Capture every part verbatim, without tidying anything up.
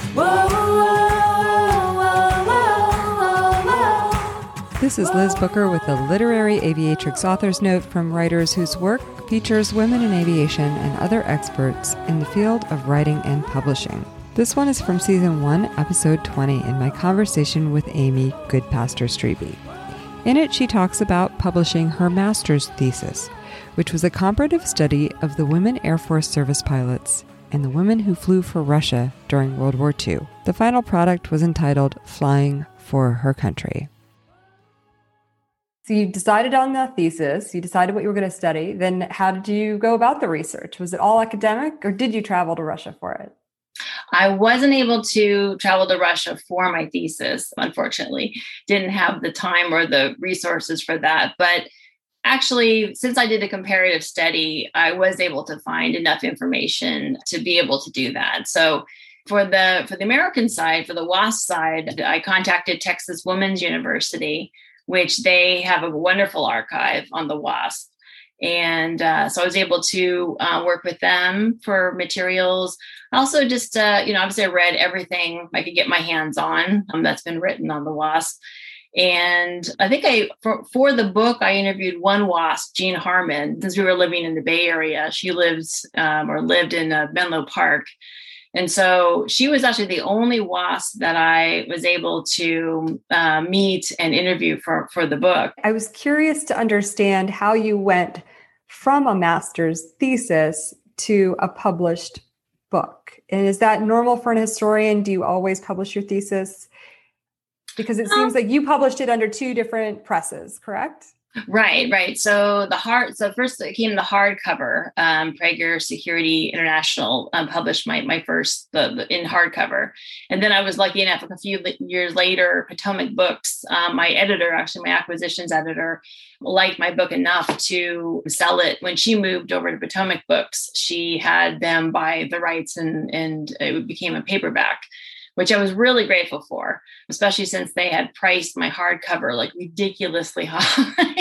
Whoa, whoa, whoa, whoa, whoa. This is Liz Booker with the Literary Aviatrix Author's Note from writers whose work features women in aviation and other experts in the field of writing and publishing. This one is from Season one, Episode twenty, in my conversation with Amy Goodpaster Strebe. In it, she talks about publishing her master's thesis, which was a comparative study of the women Air Force service pilots and the women who flew for Russia during World War Two. The final product was entitled Flying for Her Country. So you decided on the thesis, you decided what you were going to study. Then how did you go about the research? Was it all academic, or did you travel to Russia for it? I wasn't able to travel to Russia for my thesis, unfortunately. Didn't have the time or the resources for that. But actually, since I did a comparative study, I was able to find enough information to be able to do that. So for the for the American side, for the WASP side, I contacted Texas Women's University, which they have a wonderful archive on the WASP. And uh, so I was able to uh, work with them for materials. Also, just, uh, you know, obviously I read everything I could get my hands on um, that's been written on the WASP. And I think I, for, for the book, I interviewed one WASP, Jean Harmon, since we were living in the Bay Area. She lives um, or lived in uh, Menlo Park. And so she was actually the only WASP that I was able to uh, meet and interview for, for the book. I was curious to understand how you went from a master's thesis to a published book. And is that normal for an historian? Do you always publish your thesis? Because it seems like you published it under two different presses, correct? Right, right. So the hard, so first it came the hardcover. Um, Prager Security International um, published my my first the, the in hardcover, and then I was lucky enough a few years later, Potomac Books, um, my editor, actually my acquisitions editor, liked my book enough to sell it. When she moved over to Potomac Books, she had them buy the rights, and and it became a paperback, which I was really grateful for, especially since they had priced my hardcover like ridiculously high.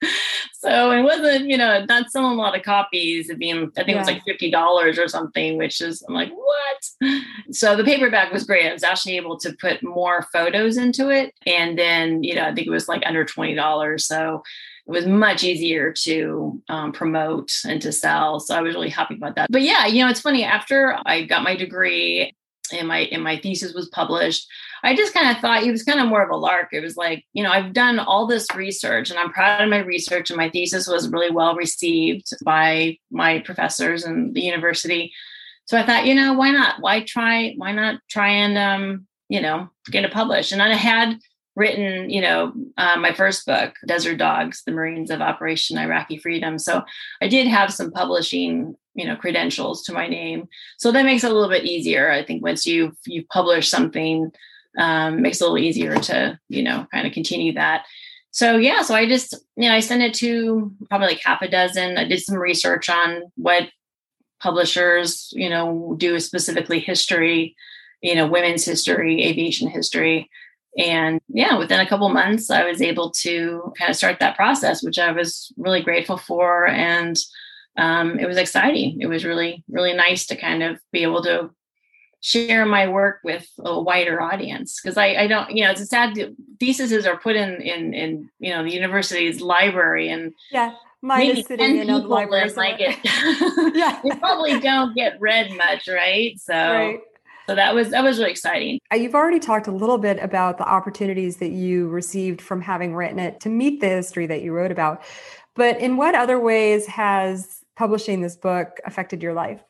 So it wasn't, you know, not selling a lot of copies. I mean, I think yeah. it was like fifty dollars or something, which is, I'm like, what? So the paperback was great. I was actually able to put more photos into it. And then, you know, I think it was like under twenty dollars. So it was much easier to um, promote and to sell. So I was really happy about that. But yeah, you know, it's funny, after I got my degree, and my and my thesis was published, I just kind of thought it was kind of more of a lark. It was like, you know, I've done all this research and I'm proud of my research, and my thesis was really well received by my professors and the university. So I thought, you know, why not? Why try? Why not try and, um, you know, get it published? And I had written, you know, uh, my first book, Desert Dogs, The Marines of Operation Iraqi Freedom. So I did have some publishing, you know, credentials to my name. So that makes it a little bit easier. I think once you've, you've published something, um, it makes it a little easier to, you know, kind of continue that. So, yeah, so I just, you know, I sent it to probably like half a dozen. I did some research on what publishers, you know, do, specifically history, you know, women's history, aviation history. And yeah, within a couple of months, I was able to kind of start that process, which I was really grateful for. And um, it was exciting. It was really, really nice to kind of be able to share my work with a wider audience. Because I, I don't, you know, it's a sad, theses are put in, in, in, you know, the university's library, and yeah, mine is sitting in a library. Like it. Yeah, they probably don't get read much, right? So. Right. So that was that was really exciting. You've already talked a little bit about the opportunities that you received from having written it to meet the history that you wrote about. But in what other ways has publishing this book affected your life?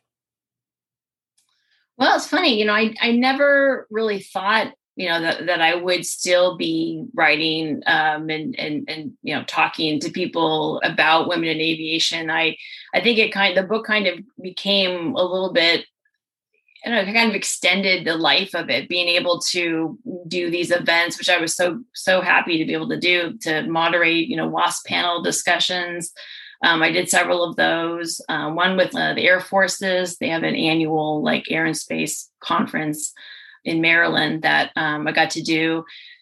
Well, it's funny, you know, I, I never really thought, you know, that, that I would still be writing um, and, and, and, you know, talking to people about women in aviation. I, I think it kind of, the book kind of became a little bit, I don't know, kind of extended the life of it, being able to do these events, which I was so, so happy to be able to do, to moderate, you know, WASP panel discussions. Um, I did several of those, uh, one with uh, the Air Forces. They have an annual like Air and Space conference in Maryland that um, I got to do.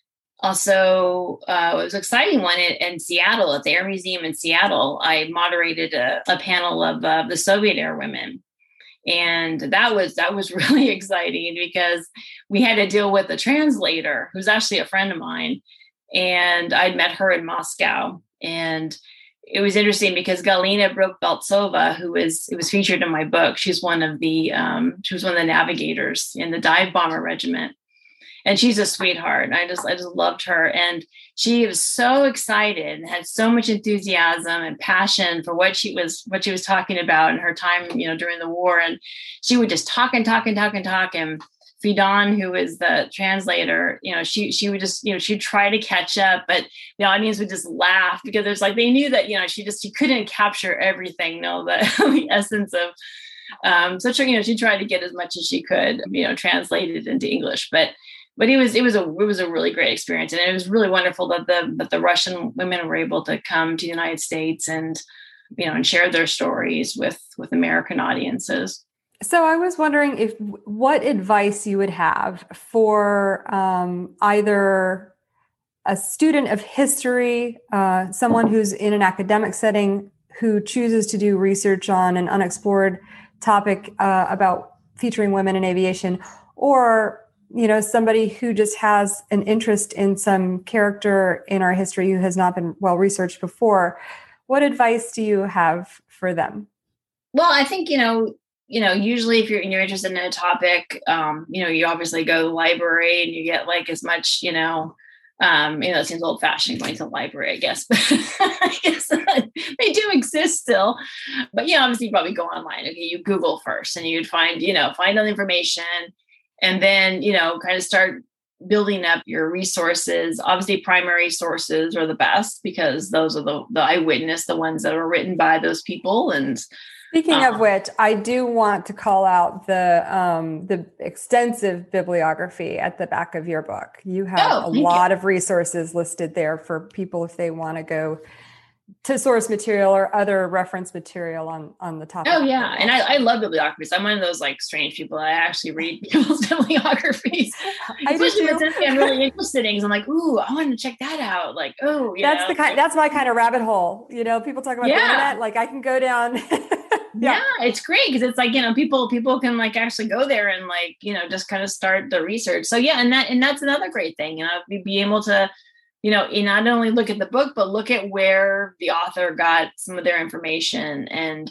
Also, uh, it was an exciting one in, in Seattle, at the Air Museum in Seattle. I moderated a, a panel of uh, the Soviet air women. And that was, that was really exciting because we had to deal with a translator who's actually a friend of mine. And I'd met her in Moscow. And it was interesting because Galina Bruk-Beltsova, who was, it was featured in my book. She's one of the, um, she was one of the navigators in the dive bomber regiment. And she's a sweetheart. I just, I just loved her. And she was so excited and had so much enthusiasm and passion for what she was, what she was talking about in her time, you know, during the war. And she would just talk and talk and talk and talk. And Fidan, who is the translator, you know, she, she would just, you know, she'd try to catch up, but the audience would just laugh because there's like, they knew that, you know, she just, she couldn't capture everything, you know, the, the essence of, um, so, you know, she tried to get as much as she could, you know, translated into English, but But it was it was a it was a really great experience, and it was really wonderful that the that the Russian women were able to come to the United States and, you know, and share their stories with with American audiences. So I was wondering if what advice you would have for um, either a student of history, uh, someone who's in an academic setting who chooses to do research on an unexplored topic uh, about featuring women in aviation, or you know, somebody who just has an interest in some character in our history who has not been well researched before. What advice do you have for them? Well, I think, you know, you know, usually if you're, you're interested in a topic, um, you know, you obviously go to the library and you get like as much, you know, um, you know, it seems old fashioned going to the library, I guess, but I guess they do exist still. But, yeah, obviously you probably go online. Okay, you Google first and you'd find, you know, find all the information. And then, you know, kind of start building up your resources. Obviously, primary sources are the best because those are the, the eyewitness, the ones that are written by those people. And speaking um, of which, I do want to call out the um, the extensive bibliography at the back of your book. You have oh, a lot you. of resources listed there for people if they want to go to source material or other reference material on, on the topic. Oh yeah. And I, I love bibliographies. I'm one of those like strange people. I actually read people's bibliographies. I Especially do when it's I'm really interested in, because I'm like, ooh, I want to check that out. Like, oh, you that's know, the kind, that's my kind of rabbit hole. You know, people talk about yeah. the internet, like I can go down. yeah. yeah, it's great because it's like, you know, people people can like actually go there and like, you know, just kind of start the research. So yeah, and that and that's another great thing, you know, be, be able to, you know, you not only look at the book, but look at where the author got some of their information. And,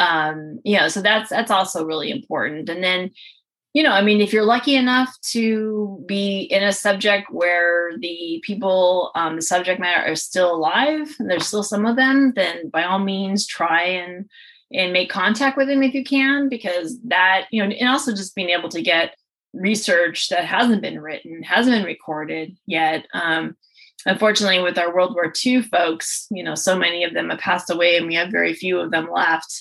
um, you know, so that's, that's also really important. And then, you know, I mean, if you're lucky enough to be in a subject where the people, um, the subject matter are still alive, and there's still some of them, then by all means try and, and make contact with them if you can, because that, you know, and also just being able to get research that hasn't been written, hasn't been recorded yet. Um, Unfortunately, with our World War Two folks, you know, so many of them have passed away and we have very few of them left.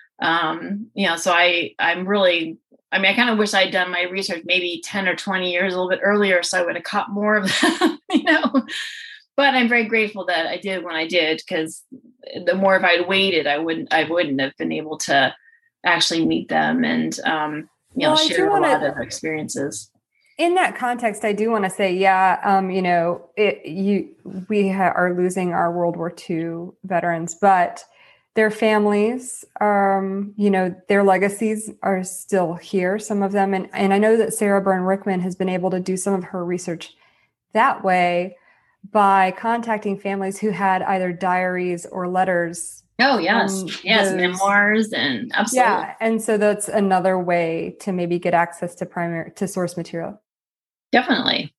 Um, you know, so I, I'm really, I mean, I kind of wish I'd done my research maybe ten or twenty years, a little bit earlier, so I would have caught more of them, you know, but I'm very grateful that I did when I did, because the more if I'd waited, I wouldn't, I wouldn't have been able to actually meet them and, um, you know, well, share a wanna- lot of experiences. In that context, I do want to say, yeah, um, you know, it, you we ha- are losing our World War Two veterans, but their families, um, you know, their legacies are still here, some of them. And, and I know that Sarah Byrne Rickman has been able to do some of her research that way by contacting families who had either diaries or letters. Oh, yes. Yes, those, memoirs and absolutely. Yeah, and so that's another way to maybe get access to primary, to source material. Definitely.